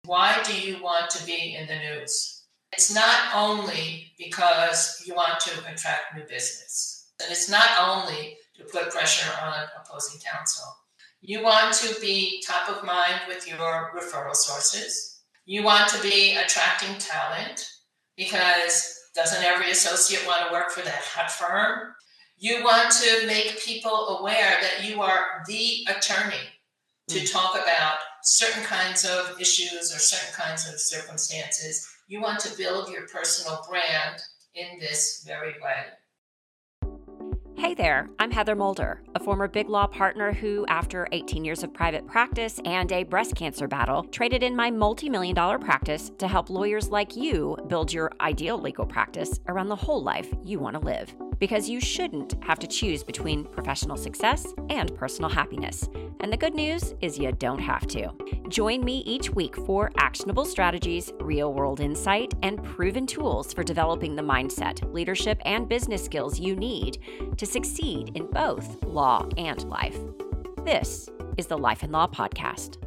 Why do you want to be in the news? It's not only because you want to attract new business. And it's not only to put pressure on opposing counsel. You want to be top of mind with your referral sources. You want to be attracting talent because doesn't every associate want to work for that hot firm? You want to make people aware that you are the attorney to talk about certain kinds of issues or certain kinds of circumstances. You want to build your personal brand in this very way. Hey there, I'm Heather Mulder, a former Big Law partner who, after 18 years of private practice and a breast cancer battle, traded in my multi-million-dollar practice to help lawyers like you build your ideal legal practice around the whole life you want to live. Because you shouldn't have to choose between professional success and personal happiness. And the good news is you don't have to. Join me each week for actionable strategies, real-world insight, and proven tools for developing the mindset, leadership, and business skills you need to succeed in both law and life. This is the Life and Law Podcast.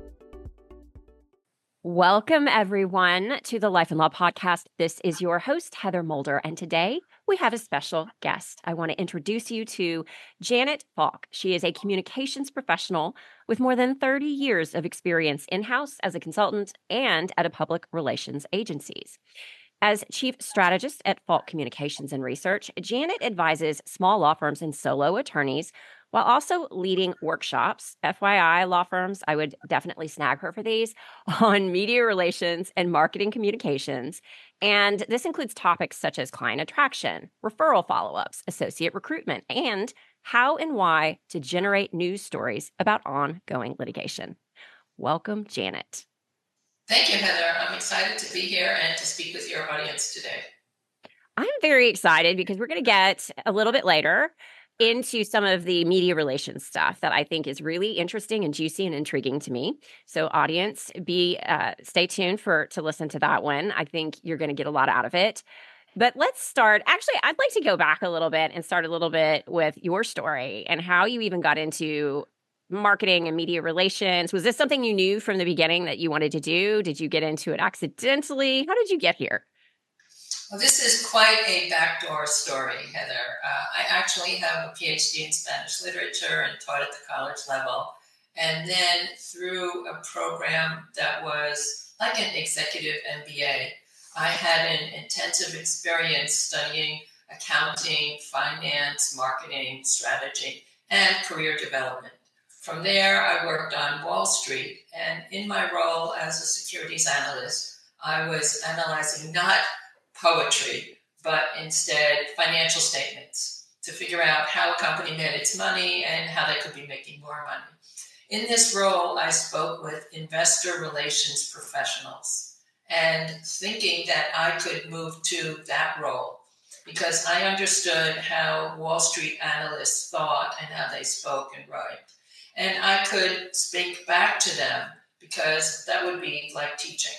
Welcome, everyone, to the Life and Law Podcast. This is your host, Heather Mulder, and today we have a special guest. I want to introduce you to Janet Falk. She is a communications professional with more than 30 years of experience in-house as a consultant and at a public relations agencies. As chief strategist at Falk Communications and Research, Janet advises small law firms and solo attorneys while also leading workshops. FYI, law firms, I would definitely snag her for these, on media relations and marketing communications. And this includes topics such as client attraction, referral follow-ups, associate recruitment, and how and why to generate news stories about ongoing litigation. Welcome, Janet. Thank you, Heather. I'm excited to be here and to speak with your audience today. I'm very excited because we're going to get a little bit later into some of the media relations stuff that I think is really interesting and juicy and intriguing to me. So audience, stay tuned to listen to that one. I think you're going to get a lot out of it. But let's start. Actually, I'd like to go back a little bit and start a little bit with your story and how you even got into marketing and media relations. Was this something you knew from the beginning that you wanted to do? Did you get into it accidentally? How did you get here? Well, this is quite a backdoor story, Heather. I actually have a PhD in Spanish literature and taught at the college level. And then through a program that was like an executive MBA, I had an intensive experience studying accounting, finance, marketing, strategy, and career development. From there, I worked on Wall Street. And in my role as a securities analyst, I was analyzing not poetry, but instead financial statements to figure out how a company made its money and how they could be making more money. In this role, I spoke with investor relations professionals and thinking that I could move to that role because I understood how Wall Street analysts thought and how they spoke and wrote. And I could speak back to them because that would be like teaching.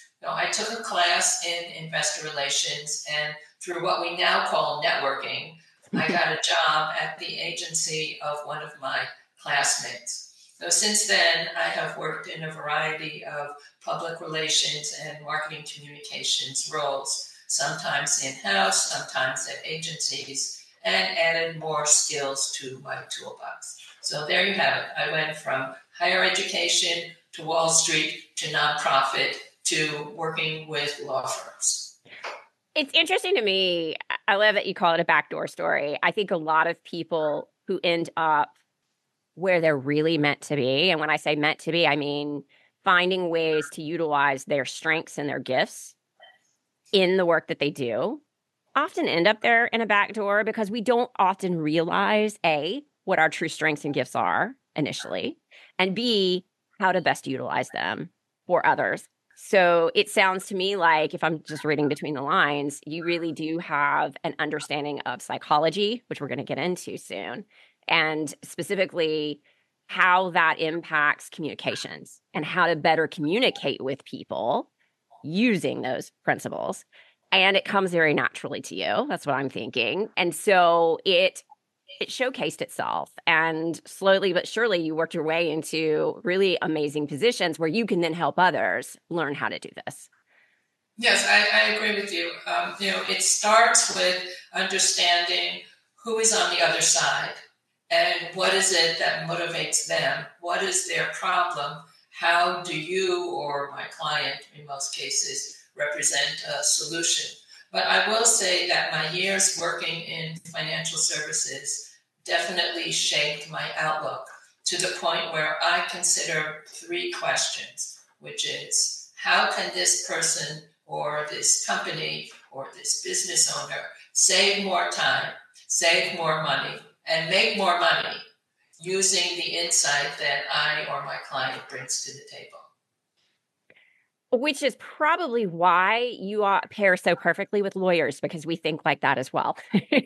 I took a class in investor relations, and through what we now call networking, I got a job at the agency of one of my classmates. So since then, I have worked in a variety of public relations and marketing communications roles, sometimes in-house, sometimes at agencies, and added more skills to my toolbox. So there you have it. I went from higher education to Wall Street to nonprofit to working with law firms. It's interesting to me. I love that you call it a backdoor story. I think a lot of people who end up where they're really meant to be, and when I say meant to be, I mean finding ways to utilize their strengths and their gifts in the work that they do, often end up there in a backdoor because we don't often realize, A, what our true strengths and gifts are initially, and B, how to best utilize them for others. So it sounds to me like, if I'm just reading between the lines, you really do have an understanding of psychology, which we're going to get into soon, and specifically how that impacts communications and how to better communicate with people using those principles. And it comes very naturally to you. That's what I'm thinking. And so it it showcased itself. And slowly but surely, you worked your way into really amazing positions where you can then help others learn how to do this. Yes, I agree with you. It starts with understanding who is on the other side and what is it that motivates them? What is their problem? How do you or my client, in most cases, represent a solution? But I will say that my years working in financial services definitely shaped my outlook to the point where I consider three questions, which is how can this person or this company or this business owner save more time, save more money, and make more money using the insight that I or my client brings to the table. Which is probably why you pair so perfectly with lawyers, because we think like that as well.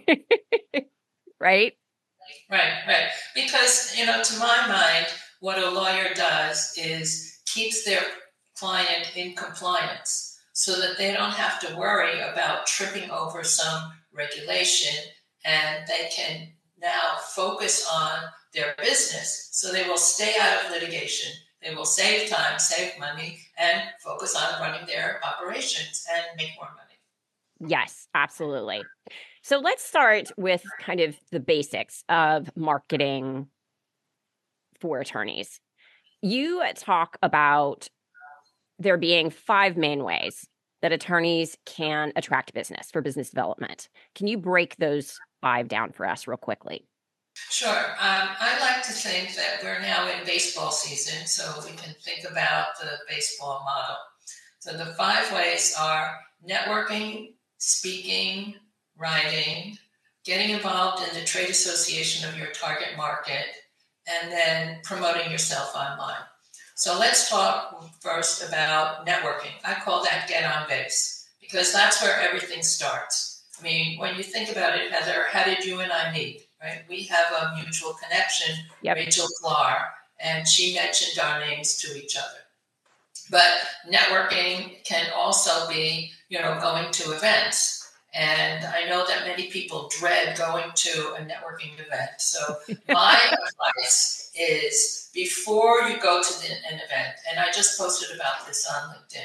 Right? Right. Because, to my mind, what a lawyer does is keeps their client in compliance so that they don't have to worry about tripping over some regulation, and they can now focus on their business. So they will stay out of litigation. They will save time, save money, and focus on running their operations and make more money. Yes, absolutely. So let's start with kind of the basics of marketing for attorneys. You talk about there being 5 main ways that attorneys can attract business for business development. Can you break those 5 down for us real quickly? Sure. I like to think that we're now in baseball season, so we can think about the baseball model. So the 5 ways are networking, speaking, writing, getting involved in the trade association of your target market, and then promoting yourself online. So let's talk first about networking. I call that get on base because that's where everything starts. I mean, when you think about it, Heather, how did you and I meet? Right? We have a mutual connection, yep. Rachel Clark, and she mentioned our names to each other. But networking can also be, going to events. And I know that many people dread going to a networking event. So my advice is before you go to an event, and I just posted about this on LinkedIn,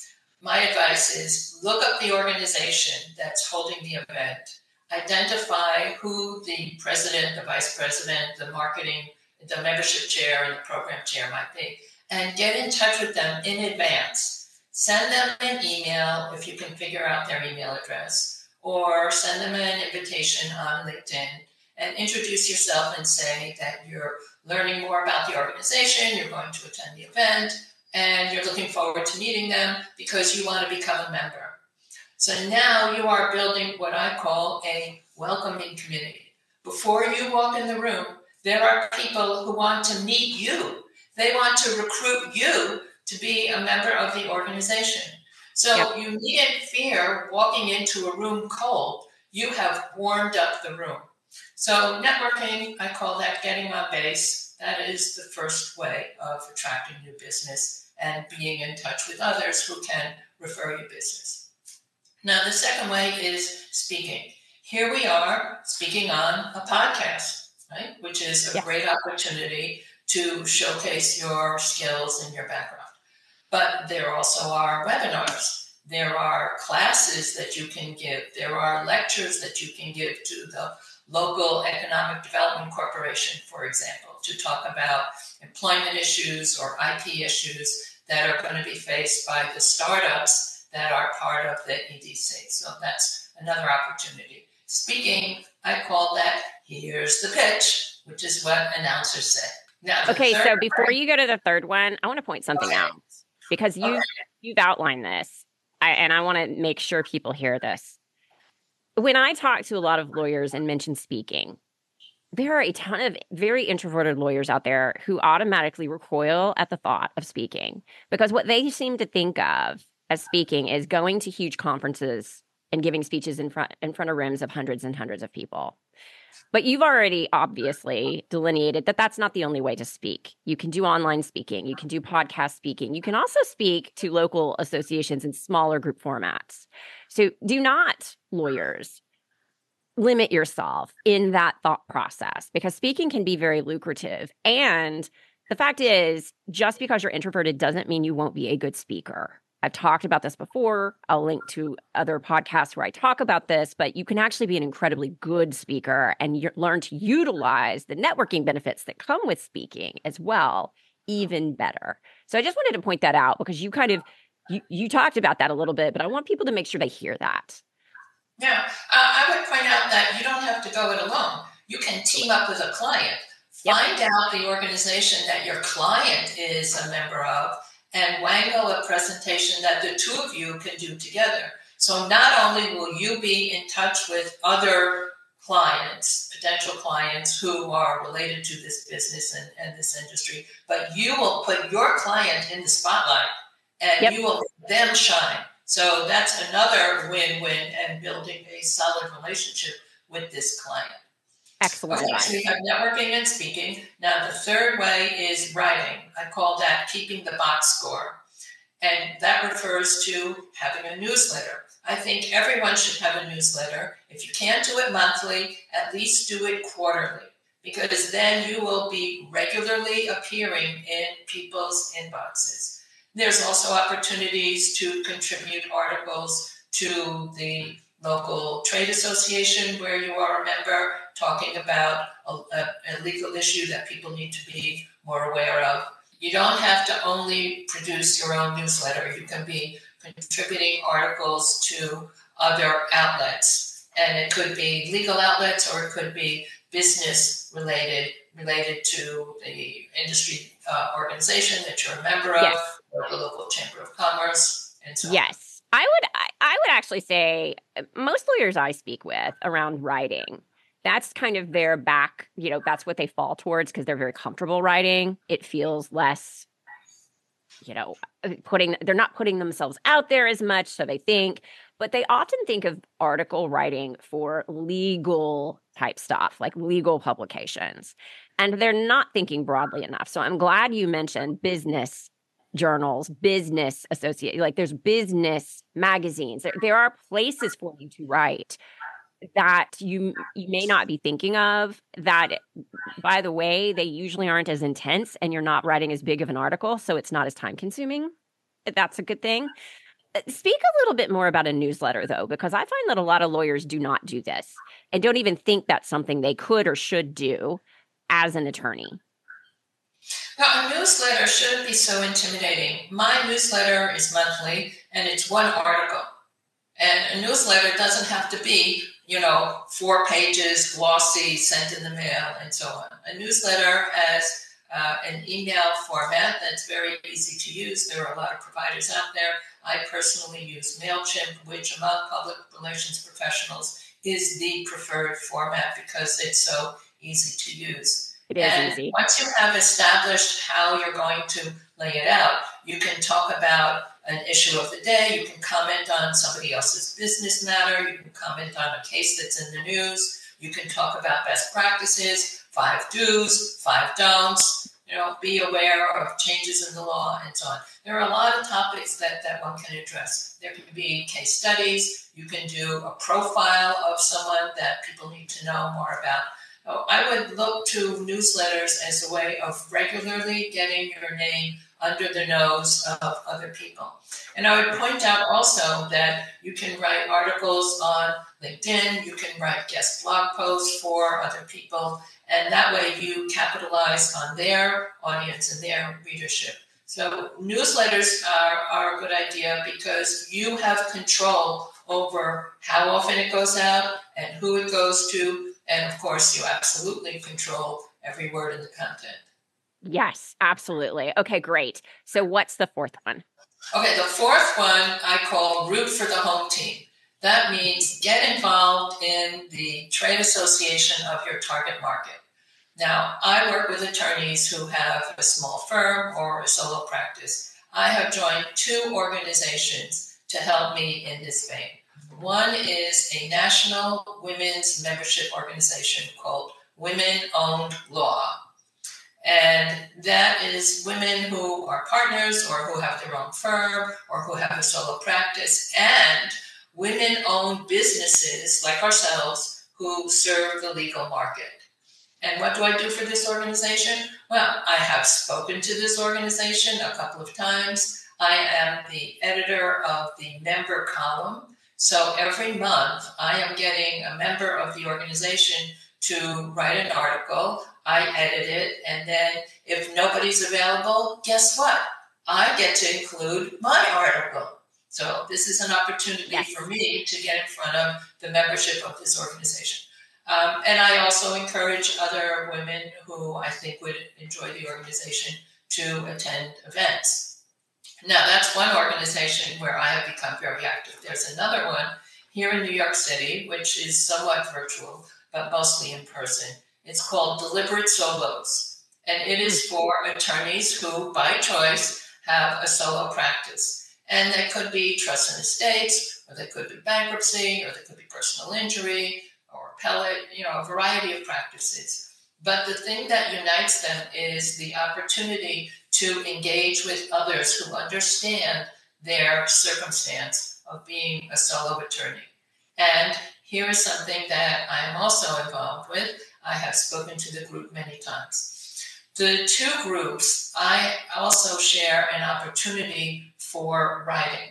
my advice is look up the organization that's holding the event, identify who the president, the vice president, the marketing, the membership chair, and the program chair might be, and get in touch with them in advance. Send them an email if you can figure out their email address, or send them an invitation on LinkedIn and introduce yourself and say that you're learning more about the organization, you're going to attend the event, and you're looking forward to meeting them because you want to become a member. So now you are building what I call a welcoming community. Before you walk in the room, there are people who want to meet you. They want to recruit you to be a member of the organization. So You needn't fear walking into a room cold. You have warmed up the room. So networking, I call that getting on base. That is the first way of attracting new business and being in touch with others who can refer you business. Now, the second way is speaking. Here we are speaking on a podcast, right? Which is a great opportunity to showcase your skills and your background. But there also are webinars. There are classes that you can give. There are lectures that you can give to the local Economic Development Corporation, for example, to talk about employment issues or IP issues that are going to be faced by the startups that are part of the EDC. So that's another opportunity. Speaking, I call that here's the pitch, which is what announcers say. Now, okay, so before you go to the third one, I want to point something out because you've outlined this, and I want to make sure people hear this. When I talk to a lot of lawyers and mention speaking, there are a ton of very introverted lawyers out there who automatically recoil at the thought of speaking because what they seem to think of as speaking is going to huge conferences and giving speeches in front of rooms of hundreds and hundreds of people. But you've already obviously delineated that that's not the only way to speak. You can do online speaking. You can do podcast speaking. You can also speak to local associations in smaller group formats. So do not, lawyers, limit yourself in that thought process because speaking can be very lucrative. And the fact is, just because you're introverted doesn't mean you won't be a good speaker. I've talked about this before. I'll link to other podcasts where I talk about this, but you can actually be an incredibly good speaker and learn to utilize the networking benefits that come with speaking as well, even better. So I just wanted to point that out because you talked about that a little bit, but I want people to make sure they hear that. Yeah, I would point out that you don't have to go it alone. You can team up with a client. Find out the organization that your client is a member of and wangle a presentation that the two of you can do together. So not only will you be in touch with other clients, potential clients who are related to this business and this industry, but you will put your client in the spotlight and you will let them shine. So that's another win-win and building a solid relationship with this client. Excellent. Okay, so we have networking and speaking. Now the third way is writing. I call that keeping the box score. And that refers to having a newsletter. I think everyone should have a newsletter. If you can't do it monthly, at least do it quarterly, because then you will be regularly appearing in people's inboxes. There's also opportunities to contribute articles to the local trade association where you are a member, talking about a legal issue that people need to be more aware of. You don't have to only produce your own newsletter. You can be contributing articles to other outlets. And it could be legal outlets or it could be business related to the industry organization that you're a member of, or the local chamber of commerce, and so on. Yes. I would actually say most lawyers I speak with around writing, that's kind of their back, that's what they fall towards because they're very comfortable writing. It feels less, they're not putting themselves out there as much, so they think, but they often think of article writing for legal type stuff, like legal publications, and they're not thinking broadly enough. So I'm glad you mentioned business journals, business associate, like there's business magazines. There are places for you to write that you may not be thinking of that, by the way, they usually aren't as intense and you're not writing as big of an article. So it's not as time consuming. That's a good thing. Speak a little bit more about a newsletter though, because I find that a lot of lawyers do not do this and don't even think that's something they could or should do as an attorney. Now, a newsletter shouldn't be so intimidating. My newsletter is monthly, and it's one article. And a newsletter doesn't have to be, 4 pages, glossy, sent in the mail, and so on. A newsletter has an email format that's very easy to use. There are a lot of providers out there. I personally use MailChimp, which among public relations professionals is the preferred format because it's so easy to use. It is easy. Once you have established how you're going to lay it out, you can talk about an issue of the day, you can comment on somebody else's business matter, you can comment on a case that's in the news, you can talk about best practices, 5 do's, 5 don'ts, be aware of changes in the law, and so on. There are a lot of topics that one can address. There can be case studies, you can do a profile of someone that people need to know more about. I would look to newsletters as a way of regularly getting your name under the nose of other people. And I would point out also that you can write articles on LinkedIn, you can write guest blog posts for other people, and that way you capitalize on their audience and their readership. So newsletters are a good idea because you have control over how often it goes out and who it goes to. And of course, you absolutely control every word in the content. Yes, absolutely. Okay, great. So what's the fourth one? Okay, the fourth one I call root for the home team. That means get involved in the trade association of your target market. Now, I work with attorneys who have a small firm or a solo practice. I have joined 2 organizations to help me in this vein. One is a national women's membership organization called Women Owned Law. And that is women who are partners or who have their own firm or who have a solo practice and women-owned businesses like ourselves who serve the legal market. And what do I do for this organization? Well, I have spoken to this organization a couple of times. I am the editor of the member column. So every month I am getting a member of the organization to write an article. I edit it. And then if nobody's available, guess what? I get to include my article. So this is an opportunity for me to get in front of the membership of this organization. And I also encourage other women who I think would enjoy the organization to attend events. Now, that's one organization where I have become very active. There's another one here in New York City, which is somewhat virtual, but mostly in person. It's called Deliberate Solos. And it is for attorneys who, by choice, have a solo practice. And they could be trust and estates, or they could be bankruptcy, or they could be personal injury, or appellate, a variety of practices. But the thing that unites them is the opportunity to engage with others who understand their circumstance of being a solo attorney. And here is something that I am also involved with. I have spoken to the group many times. The two groups, I also share an opportunity for writing.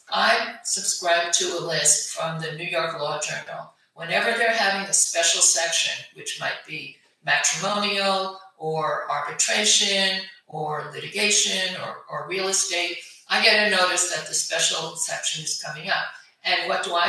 I subscribe to a list from the New York Law Journal. Whenever they're having a special section, which might be matrimonial or arbitration or litigation or real estate, I get a notice that the special section is coming up. And what do?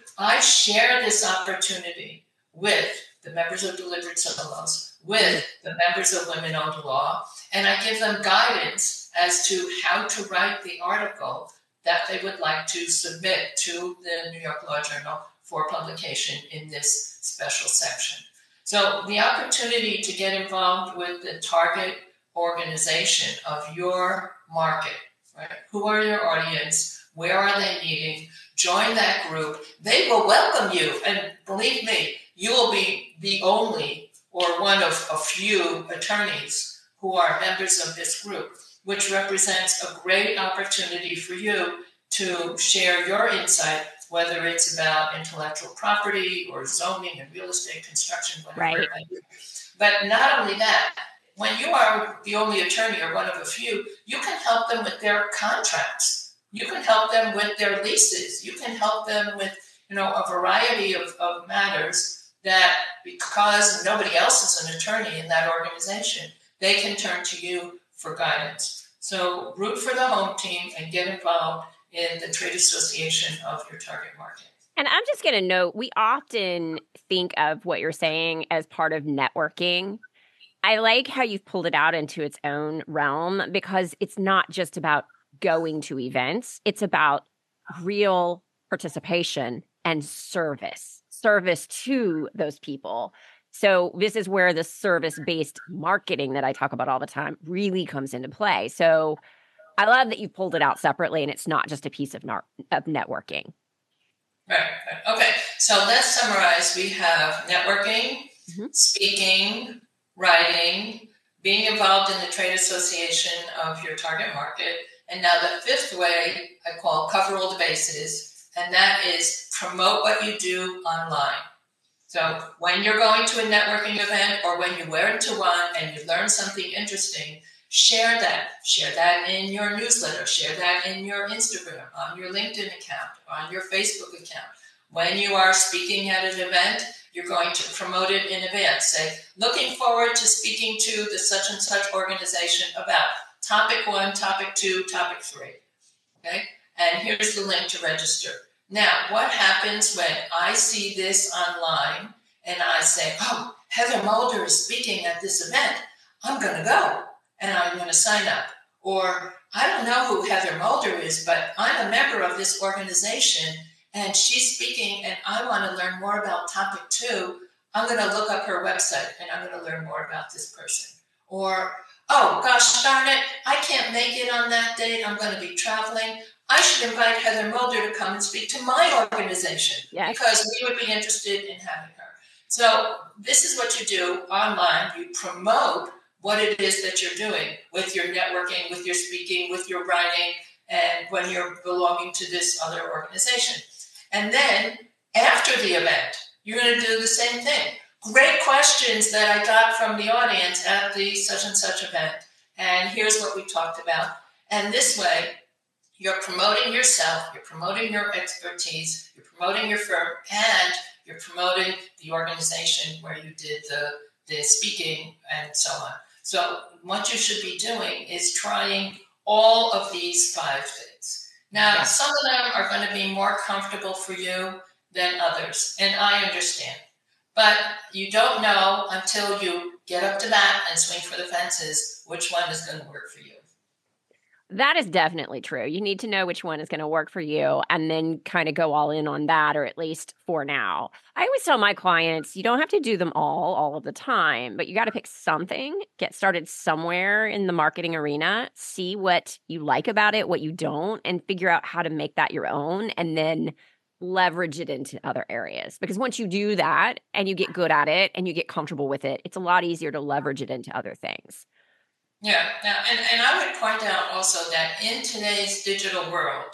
I share this opportunity with the members of Deliberate Solos, with the members of Women Owned Law, and I give them guidance as to how to write the article that they would like to submit to the New York Law Journal for publication in this special section. So the opportunity to get involved with the target organization of your market, right? Who are your audience? Where are they meeting? Join that group. They will welcome you. And believe me, you will be the only or one of a few attorneys who are members of this group, which represents a great opportunity for you to share your insight, whether it's about intellectual property or zoning and real estate construction, whatever it might be. But not only that, when you are the only attorney or one of a few, you can help them with their contracts. You can help them with their leases. You can help them with, a variety of matters that, because nobody else is an attorney in that organization, they can turn to you for guidance. So root for the home team and get involved in the trade association of your target market. And I'm just going to note, we often think of what you're saying as part of networking. I like how you've pulled it out into its own realm, because it's not just about going to events. It's about real participation and service to those people. So this is where the service-based marketing that I talk about all the time really comes into play. So I love that you pulled it out separately, and it's not just a piece of networking. Right. Okay. So let's summarize. We have networking, speaking, writing, being involved in the trade association of your target market. And now the fifth way I call cover all the bases, and that is promote what you do online. So when you're going to a networking event or when you went to one and you learn something interesting, share that. Share that in your newsletter. Share that in your Instagram, on your LinkedIn account, on your Facebook account. When you are speaking at an event, you're going to promote it in advance. Say, looking forward to speaking to the such and such organization about topic 1, topic 2, topic 3. Okay? And here's the link to register. Now, what happens when I see this online and I say, oh, Heather Mulder is speaking at this event. I'm going to go. And I'm going to sign up. Or I don't know who Heather Mulder is, but I'm a member of this organization and she's speaking and I want to learn more about topic 2. I'm going to look up her website and I'm going to learn more about this person. Or, oh, gosh darn it, I can't make it on that date. I'm going to be traveling. I should invite Heather Mulder to come and speak to my organization because we would be interested in having her. So this is what you do online. You promote what it is that you're doing with your networking, with your speaking, with your writing, and when you're belonging to this other organization. And then after the event, you're going to do the same thing. Great questions that I got from the audience at the such and such event. And here's what we talked about. And this way, you're promoting yourself, you're promoting your expertise, you're promoting your firm, and you're promoting the organization where you did the speaking and so on. So what you should be doing is trying all of these 5 things. Now, some of them are going to be more comfortable for you than others, and I understand. But you don't know until you get up to bat and swing for the fences which one is going to work for you. That is definitely true. You need to know which one is going to work for you and then kind of go all in on that, or at least for now. I always tell my clients, you don't have to do them all of the time, but you got to pick something, get started somewhere in the marketing arena, see what you like about it, what you don't, and figure out how to make that your own, and then leverage it into other areas. Because once you do that and you get good at it and you get comfortable with it, it's a lot easier to leverage it into other things. Yeah, and I would point out also that in today's digital world,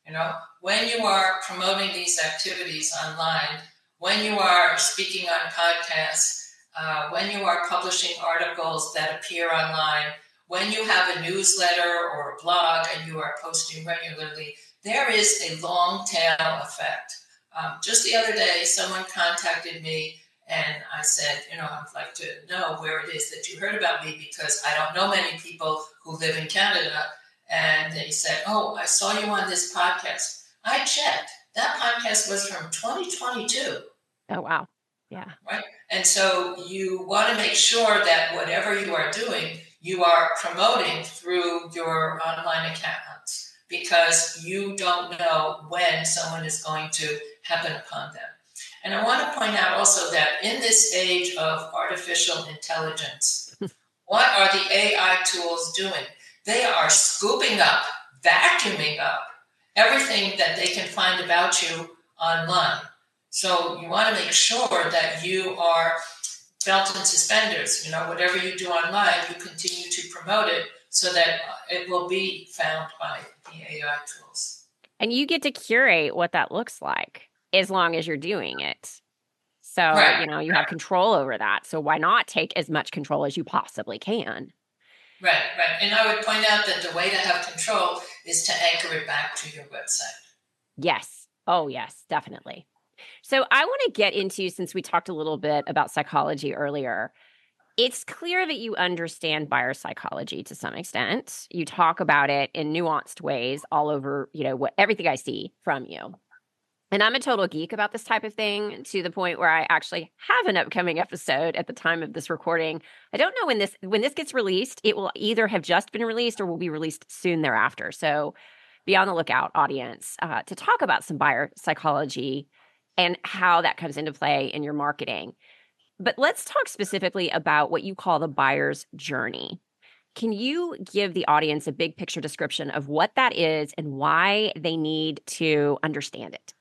when you are promoting these activities online, when you are speaking on podcasts, when you are publishing articles that appear online, when you have a newsletter or a blog and you are posting regularly, there is a long tail effect. Just the other day, someone contacted me and I said, I'd like to know where it is that you heard about me because I don't know many people who live in Canada. And they said, oh, I saw you on this podcast. I checked. That podcast was from 2022. Oh, wow. Yeah. Right. And so you want to make sure that whatever you are doing, you are promoting through your online accounts because you don't know when someone is going to happen upon them. And I want to point out also that in this age of artificial intelligence, what are the AI tools doing? They are scooping up, vacuuming up everything that they can find about you online. So you want to make sure that you are belt and suspenders. Whatever you do online, you continue to promote it so that it will be found by the AI tools. And you get to curate what that looks like as long as you're doing it. So, you have control over that. So why not take as much control as you possibly can? Right. And I would point out that the way to have control is to anchor it back to your website. Yes. Oh, yes, definitely. So I want to get into, since we talked a little bit about psychology earlier, it's clear that you understand buyer psychology to some extent. You talk about it in nuanced ways all over, everything I see from you. And I'm a total geek about this type of thing to the point where I actually have an upcoming episode at the time of this recording. I don't know when this gets released. It will either have just been released or will be released soon thereafter. So be on the lookout, audience, to talk about some buyer psychology and how that comes into play in your marketing. But let's talk specifically about what you call the buyer's journey. Can you give the audience a big picture description of what that is and why they need to understand it?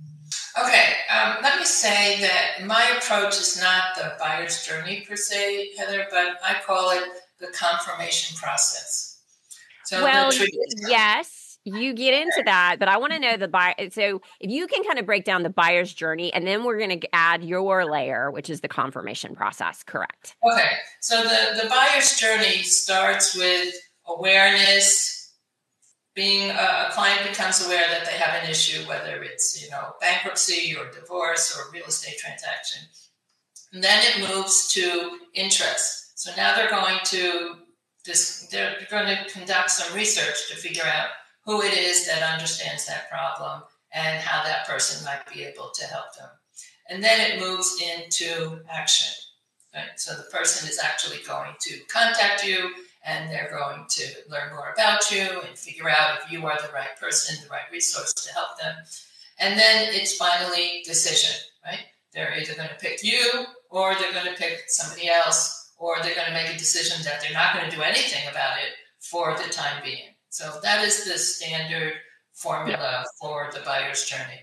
Okay, let me say that my approach is not the buyer's journey per se, Heather, but I call it the confirmation process. So yes, you get into that, but I want to know the buyer. So if you can kind of break down the buyer's journey, and then we're going to add your layer, which is the confirmation process, correct? Okay, so the buyer's journey starts with awareness. Being a client becomes aware that they have an issue, whether it's bankruptcy or divorce or real estate transaction. And then it moves to interest. So now they're going to conduct some research to figure out who it is that understands that problem and how that person might be able to help them. And then it moves into action. Right? So the person is actually going to contact you, and they're going to learn more about you and figure out if you are the right person, the right resource to help them. And then it's finally decision, right? They're either going to pick you or they're going to pick somebody else, or they're going to make a decision that they're not going to do anything about it for the time being. So that is the standard formula for the buyer's journey.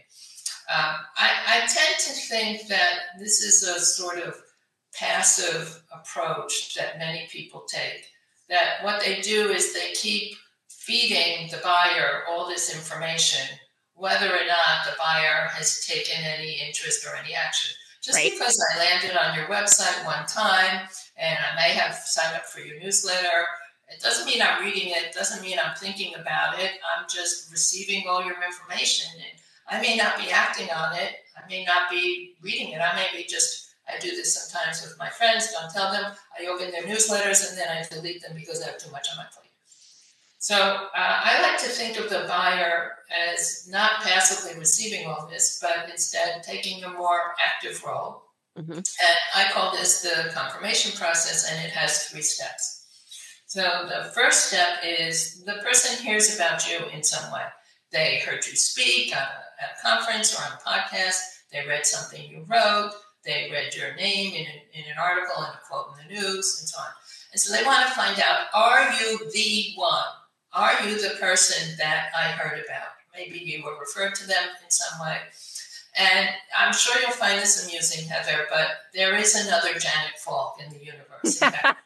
I tend to think that this is a sort of passive approach that many people take. That what they do is they keep feeding the buyer all this information, whether or not the buyer has taken any interest or any action. Just Right. because I landed on your website one time and I may have signed up for your newsletter, it doesn't mean I'm reading it. It doesn't mean I'm thinking about it. I'm just receiving all your information. And I may not be acting on it. I may not be reading it. I may be I do this sometimes with my friends, don't tell them. I open their newsletters and then I delete them because I have too much on my plate. So I like to think of the buyer as not passively receiving all this, but instead taking a more active role. Mm-hmm. And I call this the confirmation process, and it has 3 steps. So the first step is the person hears about you in some way. They heard you speak at a conference or on a podcast. They read something you wrote. They read your name in an article and a quote in the news and so on. And so they want to find out, are you the one? Are you the person that I heard about? Maybe you were referred to them in some way. And I'm sure you'll find this amusing, Heather, but there is another Janet Falk in the universe. In fact,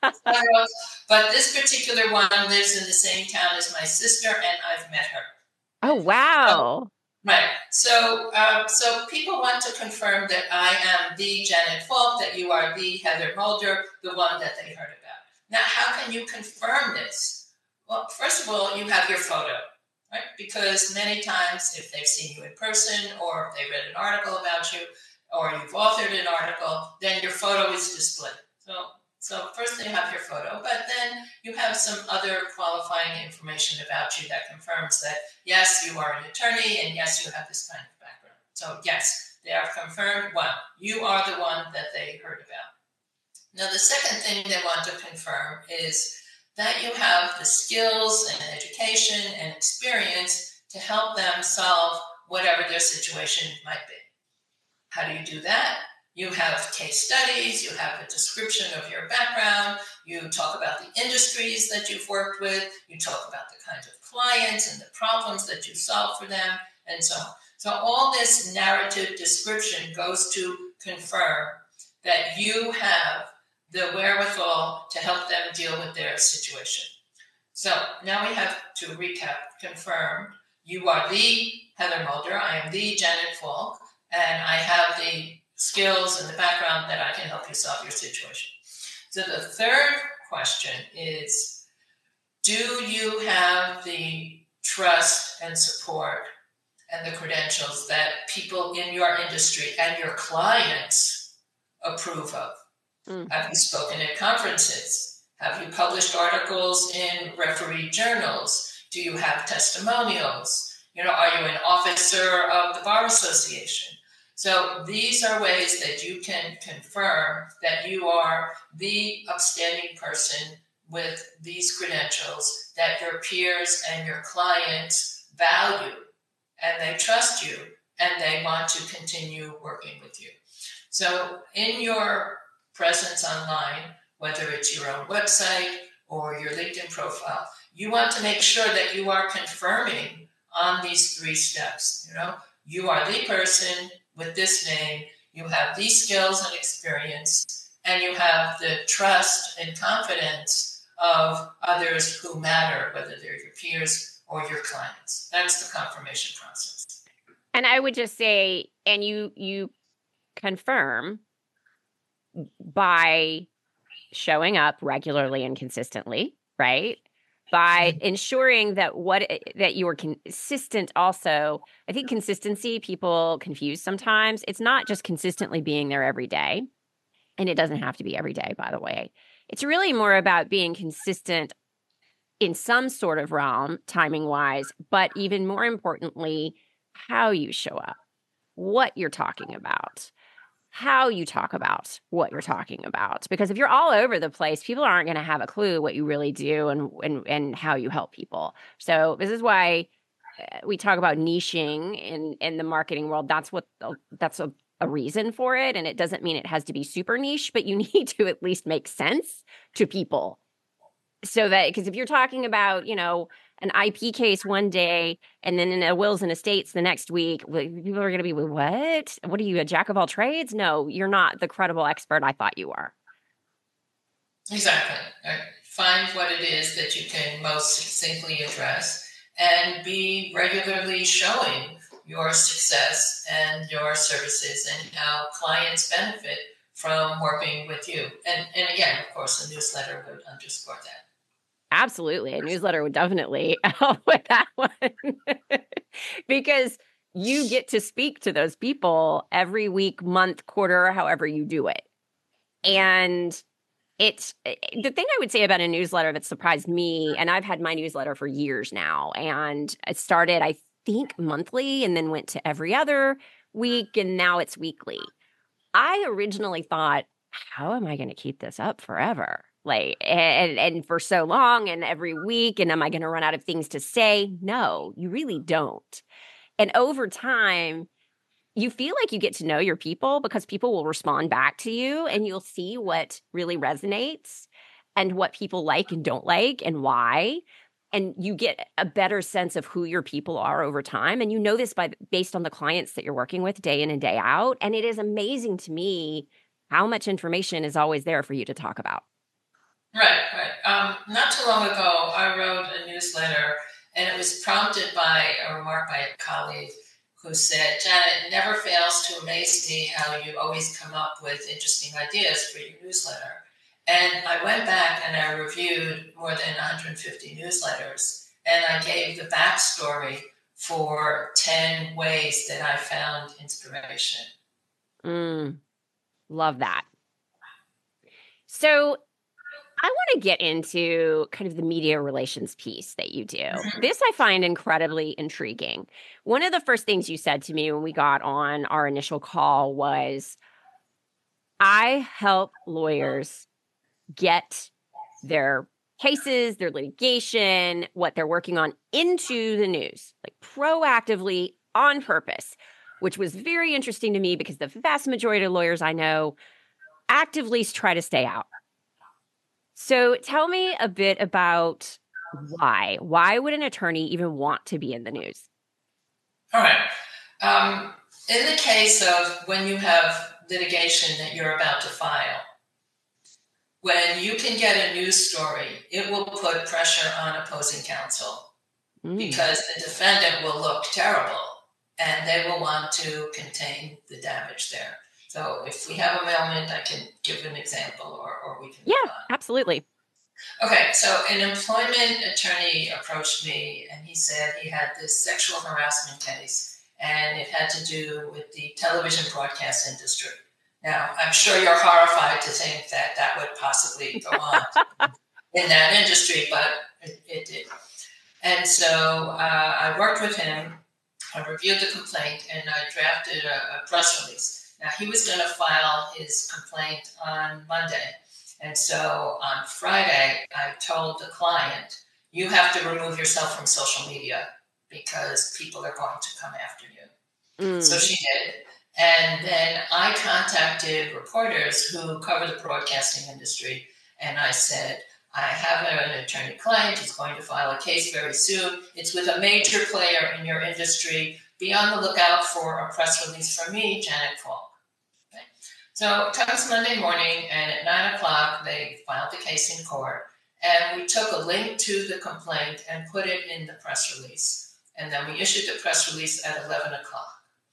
but this particular one lives in the same town as my sister, and I've met her. Oh, wow. Right. So people want to confirm that I am the Janet Falk, that you are the Heather Mulder, the one that they heard about. Now, how can you confirm this? Well, first of all, you have your photo, right? Because many times if they've seen you in person or if they read an article about you or you've authored an article, then your photo is displayed. So first they have your photo, but then you have some other qualifying information about you that confirms that, yes, you are an attorney and yes, you have this kind of background. So yes, they are confirmed. One, you are the one that they heard about. Now, the second thing they want to confirm is that you have the skills and education and experience to help them solve whatever their situation might be. How do you do that? You have case studies, you have a description of your background, you talk about the industries that you've worked with, you talk about the kinds of clients and the problems that you solve for them, and so on. So all this narrative description goes to confirm that you have the wherewithal to help them deal with their situation. So now we have to recap, confirm, you are the Heather Mulder, I am the Janet Falk, and I have the skills and the background that I can help you solve your situation. So the third question is, do you have the trust and support and the credentials that people in your industry and your clients approve of? Have you spoken at conferences? Have you published articles in refereed journals? Do you have testimonials? Are you an officer of the Bar Association? So these are ways that you can confirm that you are the upstanding person with these credentials that your peers and your clients value, and they trust you, and they want to continue working with you. So in your presence online, whether it's your own website or your LinkedIn profile, you want to make sure that you are confirming on these 3 steps. You are the person with this name, you have these skills and experience, and you have the trust and confidence of others who matter, whether they're your peers or your clients. That's the confirmation process. And I would just say, and you confirm by showing up regularly and consistently, right? By ensuring that you are consistent also. I think consistency, people confuse sometimes. It's not just consistently being there every day. And it doesn't have to be every day, by the way. It's really more about being consistent in some sort of realm, timing-wise, but even more importantly, how you show up, what you're talking about, how you talk about what you're talking about. Because if you're all over the place, people aren't going to have a clue what you really do and how you help people. So this is why we talk about niching in the marketing world. That's a reason for it. And it doesn't mean it has to be super niche, but you need to at least make sense to people. So that, because if you're talking about, an IP case one day and then in a wills and estates the next week, people are going to be, what? What are you, a jack of all trades? No, you're not the credible expert I thought you are. Exactly. Find what it is that you can most succinctly address and be regularly showing your success and your services and how clients benefit from working with you. And again, of course, a newsletter would underscore that. Absolutely. A newsletter would definitely help with that one because you get to speak to those people every week, month, quarter, however you do it. And it's the thing I would say about a newsletter that surprised me, and I've had my newsletter for years now, and it started, I think, monthly and then went to every other week, and now it's weekly. I originally thought, how am I going to keep this up forever? Like, and for so long and every week, and am I going to run out of things to say? No, you really don't. And over time, you feel like you get to know your people because people will respond back to you and you'll see what really resonates and what people like and don't like and why. And you get a better sense of who your people are over time. And you know this based on the clients that you're working with day in and day out. And it is amazing to me how much information is always there for you to talk about. Right. Not too long ago, I wrote a newsletter, and it was prompted by a remark by a colleague who said, Janet, it never fails to amaze me how you always come up with interesting ideas for your newsletter. And I went back and I reviewed more than 150 newsletters, and I gave the backstory for 10 ways that I found inspiration. Love that. So I want to get into kind of the media relations piece that you do. This I find incredibly intriguing. One of the first things you said to me when we got on our initial call was, I help lawyers get their cases, their litigation, what they're working on into the news, like proactively on purpose, which was very interesting to me because the vast majority of lawyers I know actively try to stay out. So tell me a bit about why. Why would an attorney even want to be in the news? All right. In the case of when you have litigation that you're about to file, when you can get a news story, it will put pressure on opposing counsel because the defendant will look terrible and they will want to contain the damage there. So if we have a moment, I can give an example or we can move on. Absolutely. Okay, so an employment attorney approached me and he said he had this sexual harassment case and it had to do with the television broadcast industry. Now, I'm sure you're horrified to think that that would possibly go on in that industry, but it did. And so I worked with him, I reviewed the complaint, and I drafted a press release. Now, he was going to file his complaint on Monday. And so on Friday, I told the client, you have to remove yourself from social media because people are going to come after you. So she did. And then I contacted reporters who cover the broadcasting industry. And I said, I have an attorney client. He's going to file a case very soon. It's with a major player in your industry. Be on the lookout for a press release from me, Janet Falk. Okay. So it comes Monday morning, and at 9 o'clock, they filed the case in court. And we took a link to the complaint and put it in the press release. And then we issued the press release at 11 o'clock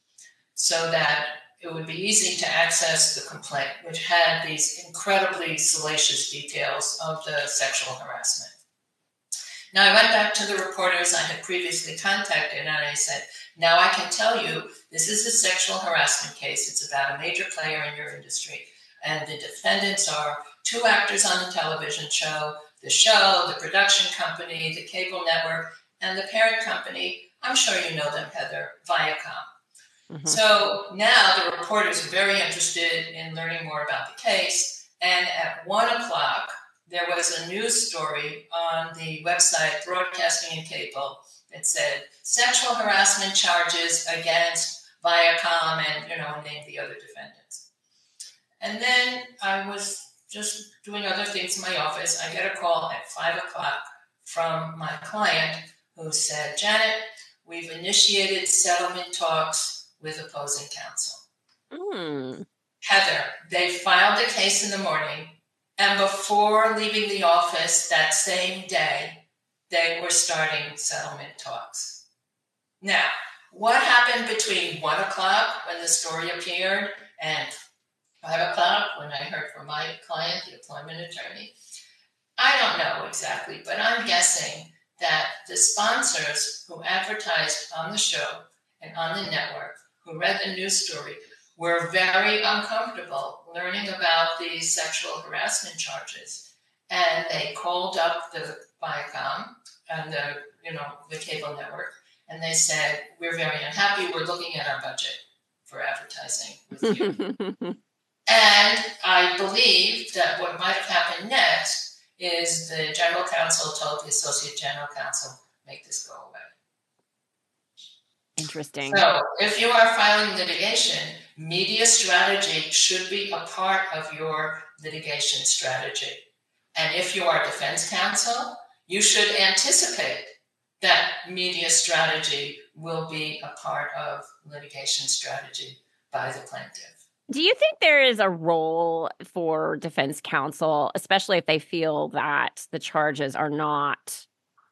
so that it would be easy to access the complaint, which had these incredibly salacious details of the sexual harassment. Now, I went back to the reporters I had previously contacted, and I said, now I can tell you this is a sexual harassment case. It's about a major player in your industry. And the defendants are two actors on the television show, the production company, the cable network, and the parent company. I'm sure you know them, Heather, Viacom. Mm-hmm. So now the reporters are very interested in learning more about the case. And at 1 o'clock, there was a news story on the website Broadcasting and Cable that said sexual harassment charges against Viacom and, name the other defendants. And then I was just doing other things in my office. I get a call at 5 o'clock from my client who said, Janet, we've initiated settlement talks with opposing counsel. Heather, they filed the case in the morning, and before leaving the office that same day, they were starting settlement talks. Now, what happened between 1 o'clock when the story appeared and 5 o'clock when I heard from my client, the employment attorney? I don't know exactly, but I'm guessing that the sponsors who advertised on the show and on the network, who read the news story, were very uncomfortable learning about these sexual harassment charges. And they called up the Viacom and the cable network, and they said, we're very unhappy. We're looking at our budget for advertising with you. And I believe that what might have happened next is the general counsel told the associate general counsel, make this go away. Interesting. So if you are filing litigation, media strategy should be a part of your litigation strategy. And if you are defense counsel, you should anticipate that media strategy will be a part of litigation strategy by the plaintiff. Do you think there is a role for defense counsel, especially if they feel that the charges are not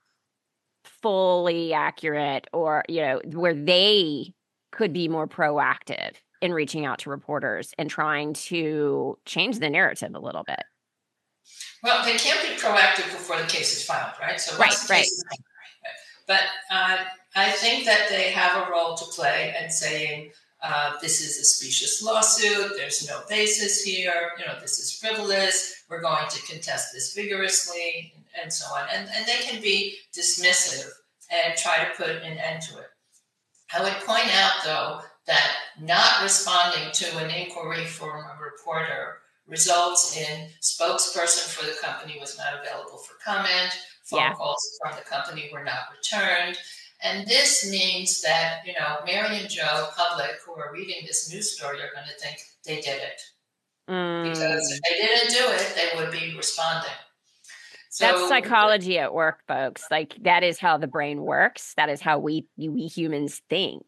fully accurate, or, where they could be more proactive in reaching out to reporters and trying to change the narrative a little bit? Well, they can't be proactive before the case is filed, right? So right. But I think that they have a role to play in saying, this is a specious lawsuit. There's no basis here. This is frivolous. We're going to contest this vigorously, and so on. And they can be dismissive and try to put an end to it. I would point out, though, that not responding to an inquiry from a reporter results in spokesperson for the company was not available for comment. Phone calls from the company were not returned. And this means that, Mary and Joe public who are reading this news story are going to think they did it. Because if they didn't do it, they would be responding. So, that's psychology at work, folks. Like, that is how the brain works. That is how we humans think.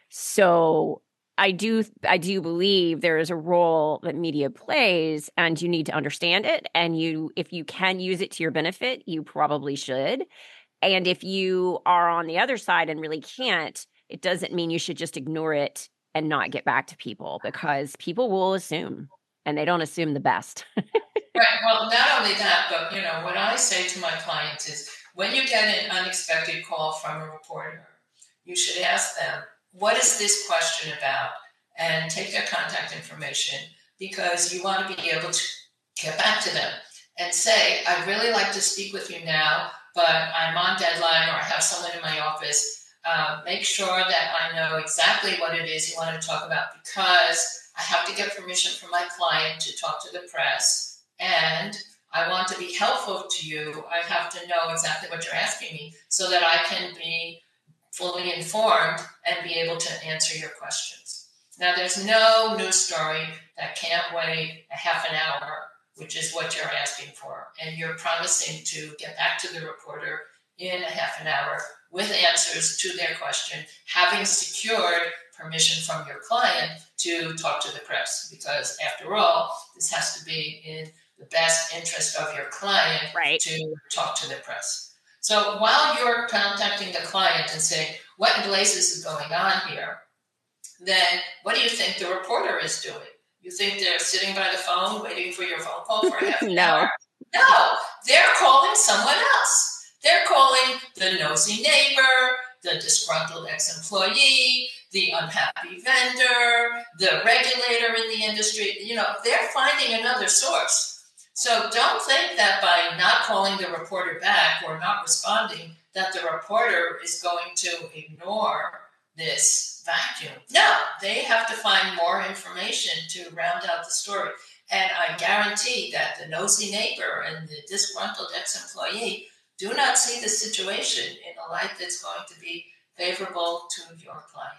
So I do believe there is a role that media plays, and you need to understand it. And if you can use it to your benefit, you probably should. And if you are on the other side and really can't, it doesn't mean you should just ignore it and not get back to people, because people will assume, and they don't assume the best. Right. Well, not only that, but, what I say to my clients is, when you get an unexpected call from a reporter, you should ask them, what is this question about? And take their contact information, because you want to be able to get back to them and say, I'd really like to speak with you now, but I'm on deadline, or I have someone in my office. Make sure that I know exactly what it is you want to talk about, because I have to get permission from my client to talk to the press, and I want to be helpful to you. I have to know exactly what you're asking me so that I can be fully informed and be able to answer your questions. Now, there's no news story that can't wait a half an hour, which is what you're asking for. And you're promising to get back to the reporter in a half an hour with answers to their question, having secured permission from your client to talk to the press. Because after all, this has to be in the best interest of your client to talk to the press. So while you're contacting the client and saying, what in blazes is going on here, then what do you think the reporter is doing? You think they're sitting by the phone waiting for your phone call for half an hour? No, they're calling someone else. They're calling the nosy neighbor, the disgruntled ex-employee, the unhappy vendor, the regulator in the industry. They're finding another source. So don't think that by not calling the reporter back or not responding, that the reporter is going to ignore this vacuum. No, they have to find more information to round out the story. And I guarantee that the nosy neighbor and the disgruntled ex-employee do not see the situation in a light that's going to be favorable to your client.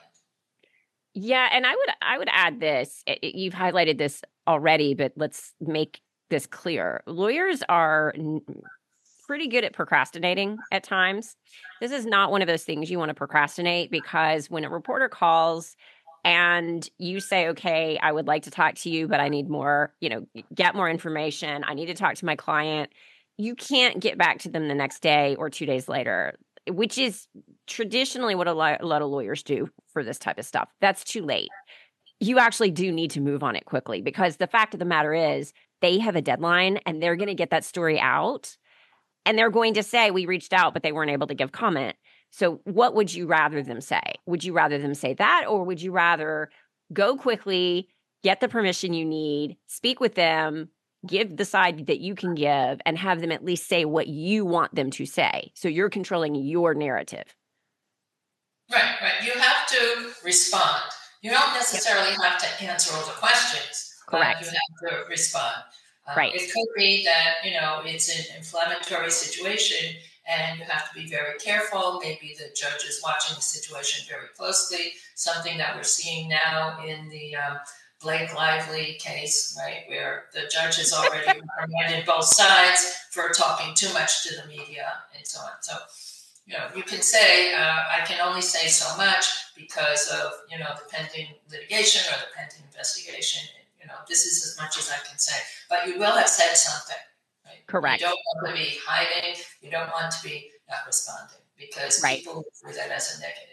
Yeah, and I would add this. You've highlighted this already, but let's make this clear. Lawyers are pretty good at procrastinating at times. This is not one of those things you want to procrastinate, because when a reporter calls and you say, okay, I would like to talk to you, but I need more, get more information. I need to talk to my client. You can't get back to them the next day or 2 days later. which is traditionally what a lot of lawyers do for this type of stuff. That's too late. You actually do need to move on it quickly, because the fact of the matter is they have a deadline and they're going to get that story out and they're going to say, we reached out, but they weren't able to give comment. So what would you rather them say? Would you rather them say that, or would you rather go quickly, get the permission you need, speak with them, give the side that you can give, and have them at least say what you want them to say? So you're controlling your narrative. Right. You have to respond. You don't necessarily have to answer all the questions. Correct. You have to respond. Right. It could be that, it's an inflammatory situation and you have to be very careful. Maybe the judge is watching the situation very closely, something that we're seeing now in the Blake Lively case, right, where the judge has already reprimanded both sides for talking too much to the media and so on. So, you can say, I can only say so much because of, the pending litigation or the pending investigation. This is as much as I can say. But you will have said something, right? Correct. You don't want to be hiding. You don't want to be not responding, because people will see that as a negative.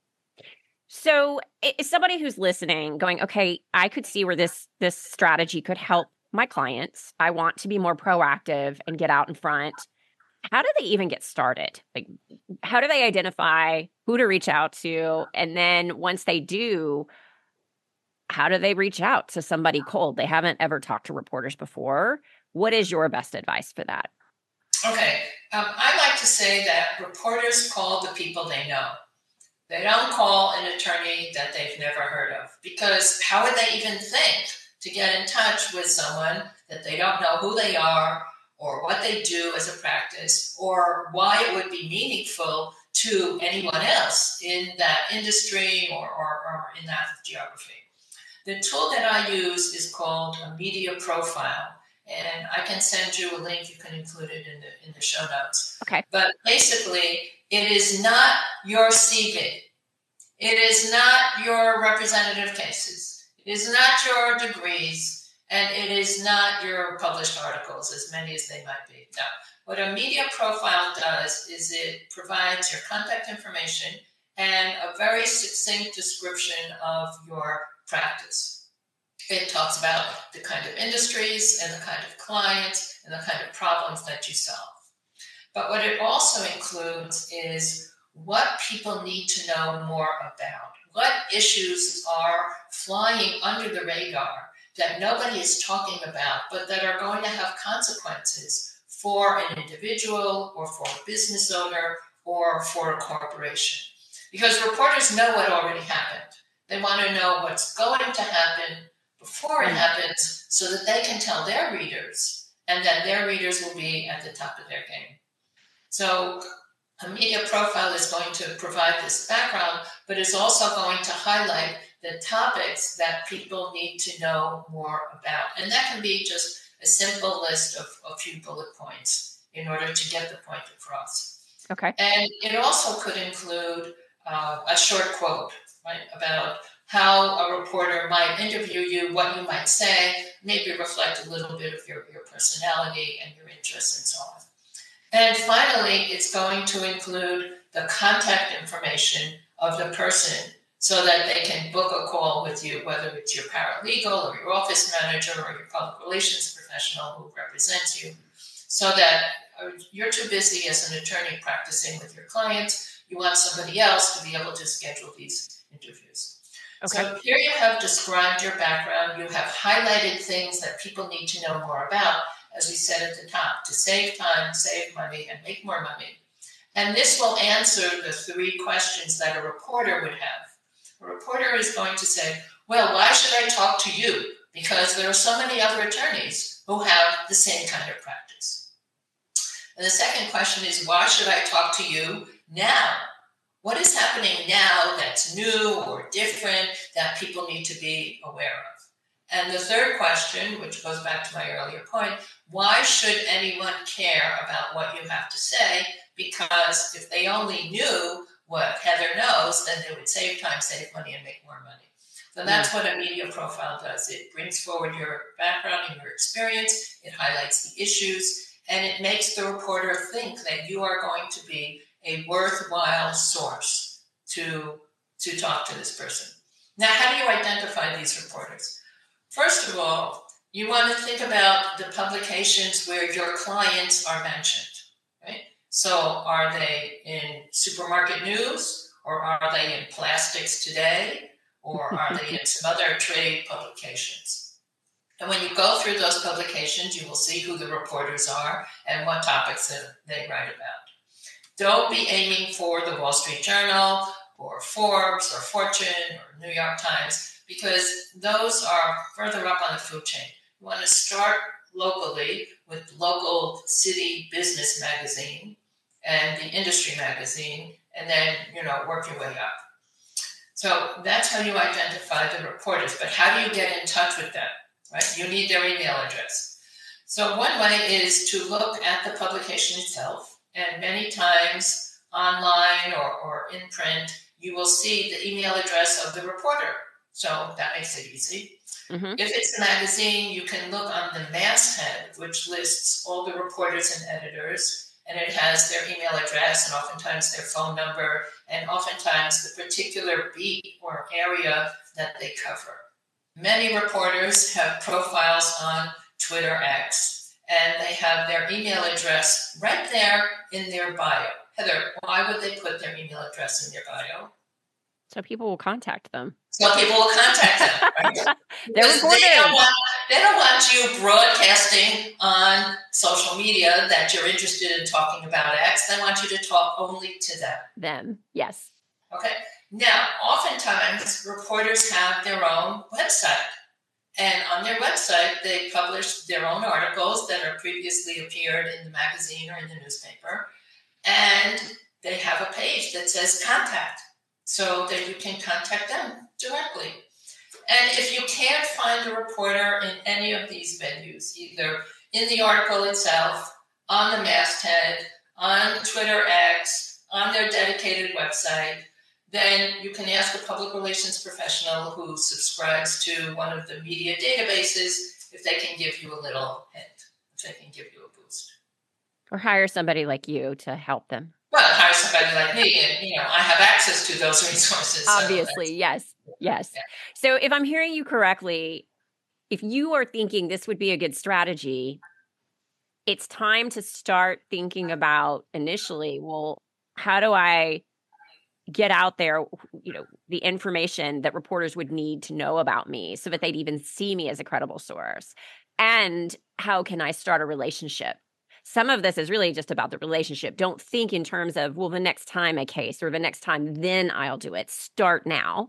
So is somebody who's listening going, okay, I could see where this strategy could help my clients. I want to be more proactive and get out in front. How do they even get started? Like, how do they identify who to reach out to? And then once they do, how do they reach out to somebody cold? They haven't ever talked to reporters before. What is your best advice for that? Okay. I like to say that reporters call the people they know. They don't call an attorney that they've never heard of, because how would they even think to get in touch with someone that they don't know who they are or what they do as a practice or why it would be meaningful to anyone else in that industry or in that geography? The tool that I use is called a media profile, and I can send you a link. You can include it in the show notes. Okay. But basically, it is not your CV. It is not your representative cases. It is not your degrees, and it is not your published articles, as many as they might be. Now, what a media profile does is it provides your contact information and a very succinct description of your practice. It talks about the kind of industries and the kind of clients and the kind of problems that you solve. But what it also includes is what people need to know more about. What issues are flying under the radar that nobody is talking about, but that are going to have consequences for an individual or for a business owner or for a corporation. Because reporters know what already happened. They want to know what's going to happen before it happens so that they can tell their readers, and that their readers will be at the top of their game. So a media profile is going to provide this background, but is also going to highlight the topics that people need to know more about. And that can be just a simple list of a few bullet points in order to get the point across. Okay. And it also could include a short quote, right, about how a reporter might interview you, what you might say, maybe reflect a little bit of your personality and your interests and so on. And finally, it's going to include the contact information of the person so that they can book a call with you, whether it's your paralegal or your office manager or your public relations professional who represents you, so that you're too busy as an attorney practicing with your clients. You want somebody else to be able to schedule these interviews. Okay. So here you have described your background. You have highlighted things that people need to know more about, as we said at the top, to save time, save money, and make more money. And this will answer the three questions that a reporter would have. A reporter is going to say, well, why should I talk to you? Because there are so many other attorneys who have the same kind of practice. And the second question is, why should I talk to you now? What is happening now that's new or different that people need to be aware of? And the third question, which goes back to my earlier point, why should anyone care about what you have to say? Because if they only knew what Heather knows, then they would save time, save money, and make more money. So that's what a media profile does. It brings forward your background and your experience. It highlights the issues, and it makes the reporter think that you are going to be a worthwhile source to talk to this person. Now, how do you identify these reporters? First of all, you want to think about the publications where your clients are mentioned, right? So are they in Supermarket News, or are they in Plastics Today, or are they in some other trade publications? And when you go through those publications, you will see who the reporters are and what topics they write about. Don't be aiming for the Wall Street Journal or Forbes or Fortune or New York Times, because those are further up on the food chain. You want to start locally with local city business magazine and the industry magazine, and then, work your way up. So that's how you identify the reporters. But how do you get in touch with them, right? You need their email address. So one way is to look at the publication itself, and many times online or in print, you will see the email address of the reporter. So that makes it easy. Mm-hmm. If it's a magazine, you can look on the masthead, which lists all the reporters and editors, and it has their email address and oftentimes their phone number and oftentimes the particular beat or area that they cover. Many reporters have profiles on Twitter X, and they have their email address right there in their bio. Heather, why would they put their email address in their bio? So people will contact them. So people will contact them, right? They're reporters. They don't want you broadcasting on social media that you're interested in talking about X. They want you to talk only to them. Them, yes. Okay. Now, oftentimes, reporters have their own website. And on their website, they publish their own articles that are previously appeared in the magazine or in the newspaper. And they have a page that says contact, so that you can contact them directly. And if you can't find a reporter in any of these venues, either in the article itself, on the masthead, on Twitter X, on their dedicated website, then you can ask a public relations professional who subscribes to one of the media databases if they can give you a little hint, if they can give you a boost. Or hire somebody like you to help them. Well, hire somebody like me, and I have access to those resources. Obviously, so yes. Yeah. So if I'm hearing you correctly, if you are thinking this would be a good strategy, it's time to start thinking about initially, well, how do I get out there, the information that reporters would need to know about me so that they'd even see me as a credible source? And how can I start a relationship? Some of this is really just about the relationship. Don't think in terms of, well, the next time a case or the next time, then I'll do it. Start now.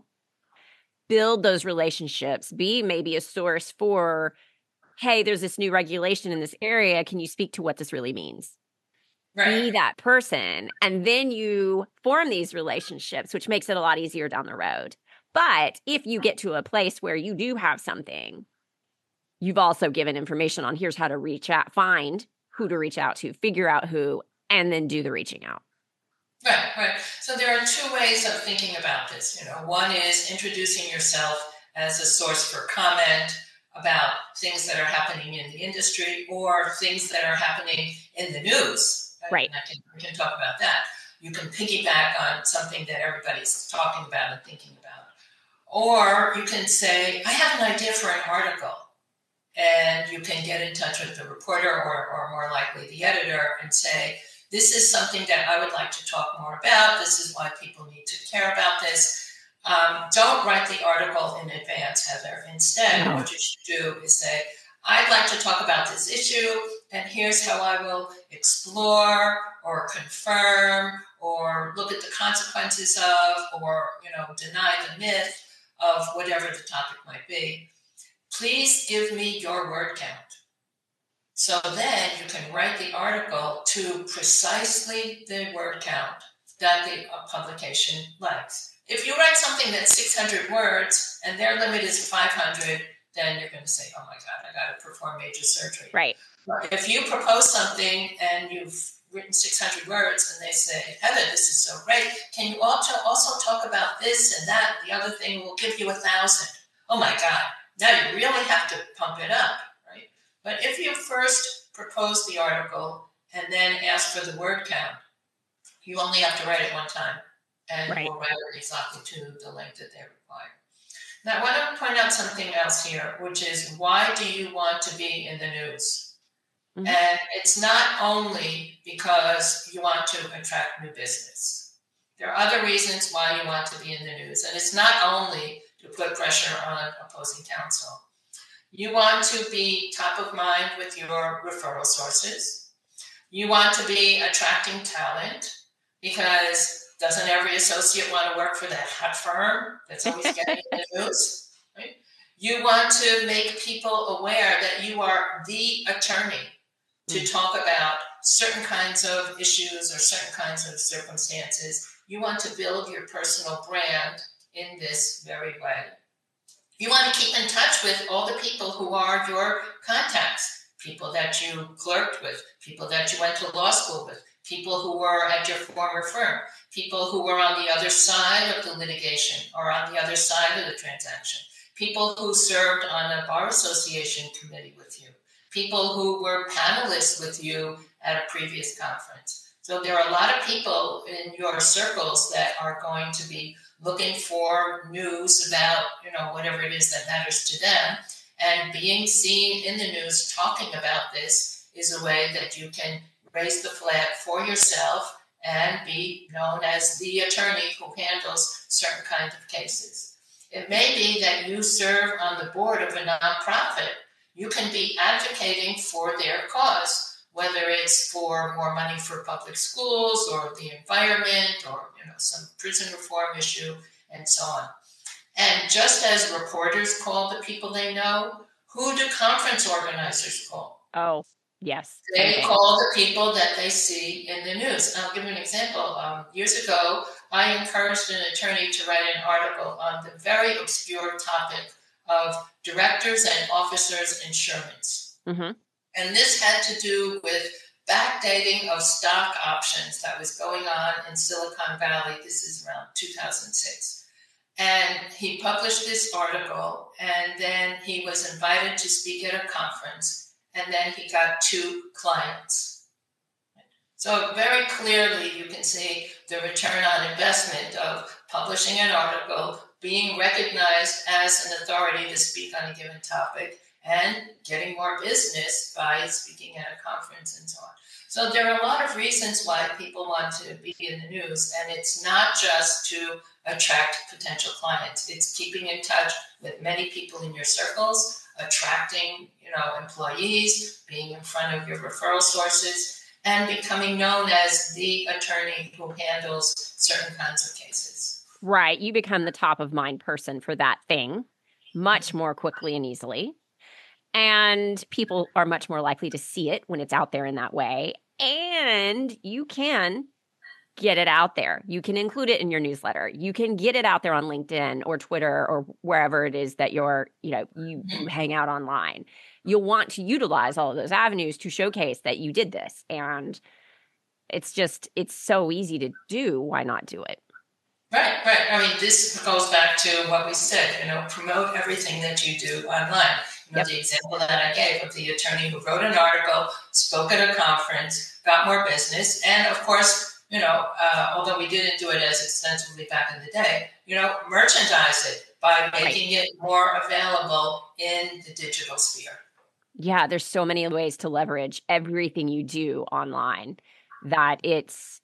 Build those relationships. Be maybe a source for, hey, there's this new regulation in this area. Can you speak to what this really means? Right. Be that person. And then you form these relationships, which makes it a lot easier down the road. But if you get to a place where you do have something, you've also given information on here's how to reach out, find who to reach out to, figure out who, and then do the reaching out. Right. So there are two ways of thinking about this. One is introducing yourself as a source for comment about things that are happening in the industry or things that are happening in the news. Right. We can talk about that. You can piggyback on something that everybody's talking about and thinking about. Or you can say, I have an idea for an article. And you can get in touch with the reporter or more likely the editor and say, this is something that I would like to talk more about. This is why people need to care about this. Don't write the article in advance, Heather. Instead, what you should do is say, I'd like to talk about this issue, and here's how I will explore or confirm or look at the consequences of or, deny the myth of whatever the topic might be. Please give me your word count. So then you can write the article to precisely the word count that the publication likes. If you write something that's 600 words and their limit is 500, then you're going to say, oh my God, I got to perform major surgery. Right. But if you propose something and you've written 600 words and they say, Heather, this is so great. Can you also talk about this and that? The other thing will give you 1,000. Oh my God. Now you really have to pump it up, right? But if you first propose the article and then ask for the word count, You only have to write it one time, and it Right. will write it exactly to the length that they require. Now, I want to point out something else here, which is, why do you want to be in the news? Mhm. And it's not only because you want to attract new business. There are other reasons why you want to be in the news. And it's not only to put pressure on opposing counsel. You want to be top of mind with your referral sources. You want to be attracting talent, because doesn't every associate want to work for that hot firm that's always getting in the news? Right? You want to make people aware that you are the attorney to talk about certain kinds of issues or certain kinds of circumstances. You want to build your personal brand in this very way. You want to keep in touch with all the people who are your contacts, people that you clerked with, people that you went to law school with, people who were at your former firm, people who were on the other side of the litigation or on the other side of the transaction, people who served on a bar association committee with you, people who were panelists with you at a previous conference. So there are a lot of people in your circles that are going to be looking for news about, whatever it is that matters to them. And being seen in the news talking about this is a way that you can raise the flag for yourself and be known as the attorney who handles certain kinds of cases. It may be that you serve on the board of a nonprofit. You can be advocating for their cause, whether it's for more money for public schools or the environment or some prison reform issue and so on. And just as reporters call the people they know, who do conference organizers call? Oh, yes. They call the people that they see in the news. I'll give you an example. Years ago, I encouraged an attorney to write an article on the very obscure topic of directors and officers' insurance. Mm-hmm. And this had to do with backdating of stock options that was going on in Silicon Valley. This is around 2006. And he published this article, and then he was invited to speak at a conference, and then he got 2 clients. So very clearly you can see the return on investment of publishing an article, being recognized as an authority to speak on a given topic, and getting more business by speaking at a conference and so on. So there are a lot of reasons why people want to be in the news, and it's not just to attract potential clients. It's keeping in touch with many people in your circles, attracting, employees, being in front of your referral sources, and becoming known as the attorney who handles certain kinds of cases. Right. You become the top of mind person for that thing much more quickly and easily. And people are much more likely to see it when it's out there in that way. And you can get it out there. You can include it in your newsletter. You can get it out there on LinkedIn or Twitter or wherever it is that you hang out online. You'll want to utilize all of those avenues to showcase that you did this. And it's so easy to do. Why not do it? Right. I mean, this goes back to what we said, promote everything that you do online. Yep. The example that I gave of the attorney who wrote an article, spoke at a conference, got more business, and of course, although we didn't do it as extensively back in the day, merchandise it by making it more available in the digital sphere. Yeah, there's so many ways to leverage everything you do online that it's,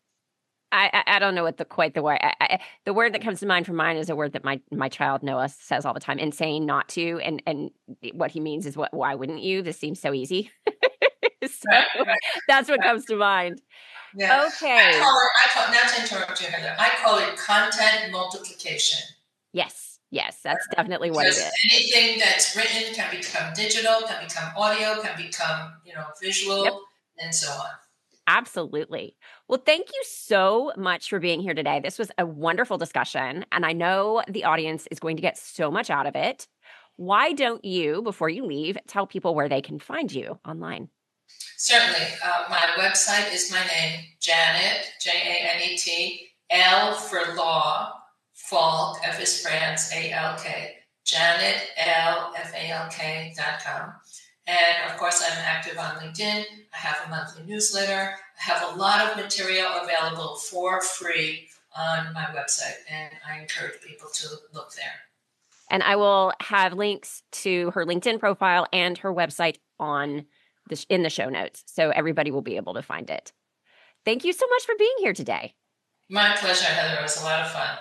I don't know what the word. The word that comes to mind for mine is a word that my child Noah says all the time: insane not to. And what he means is, why wouldn't you? This seems so easy. Right. That's what comes to mind. Yeah. Okay. Not to interrupt you, Heather. I call it content multiplication. Yes, that's definitely what it is. Anything that's written can become digital, can become audio, can become visual, and so on. Absolutely. Well, thank you so much for being here today. This was a wonderful discussion, and I know the audience is going to get so much out of it. Why don't you, before you leave, tell people where they can find you online? Certainly. My website is my name, Janet, Janet, L for law, Falk, F is France, ALK, JanetLFalk.com. And of course, I'm active on LinkedIn. I have a monthly newsletter. I have a lot of material available for free on my website, and I encourage people to look there. And I will have links to her LinkedIn profile and her website in the show notes, so everybody will be able to find it. Thank you so much for being here today. My pleasure, Heather. It was a lot of fun.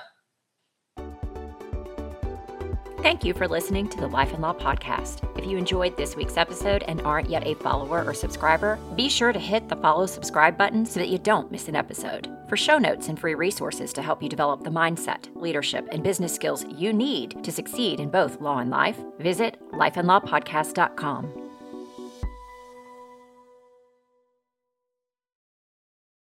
Thank you for listening to the Life and Law Podcast. If you enjoyed this week's episode and aren't yet a follower or subscriber, be sure to hit the follow subscribe button so that you don't miss an episode. For show notes and free resources to help you develop the mindset, leadership, and business skills you need to succeed in both law and life, visit lifeandlawpodcast.com.